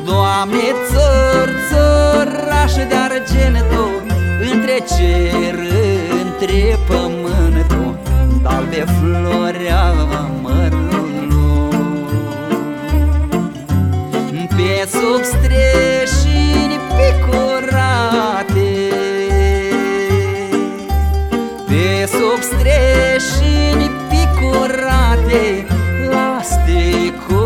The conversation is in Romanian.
Doamne, țări, țăraș de argento, între cer, între pământ, d'albe florea mărului. Pe sub streșini picurate, pe sub streșini picurate, la sticul